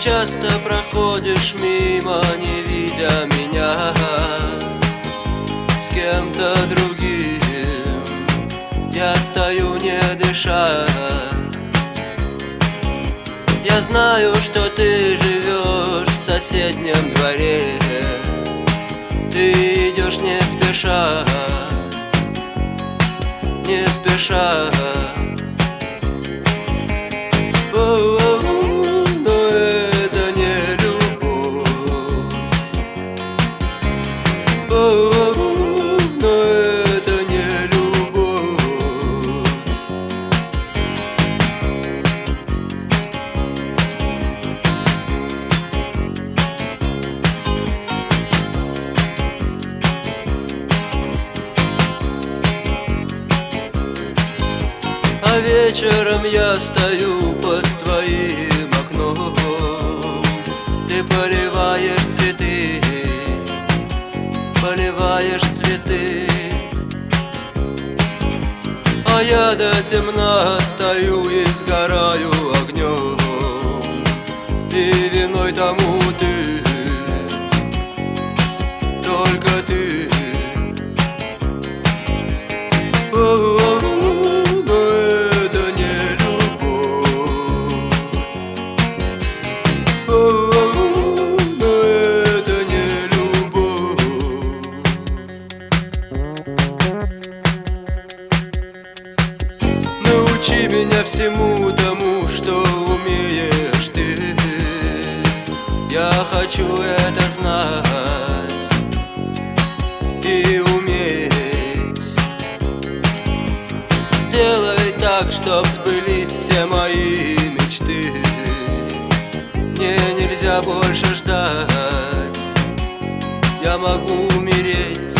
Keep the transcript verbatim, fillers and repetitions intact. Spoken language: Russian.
часто проходишь мимо, не видя меня с кем-то другим. Я стою, не дыша. Я знаю, что ты живешь в соседнем дворе. Ты идешь не спеша, не спеша. А вечером я стою под твоим окном. Ты поливаешь цветы, поливаешь цветы. А я до темна стою и сгораю огнем. И виной тому ты, только ты. Научи меня всему тому, что умеешь ты. Я хочу это знать и уметь. Сделай так, чтоб сбылись все мои мечты. Мне нельзя больше ждать, я могу умереть.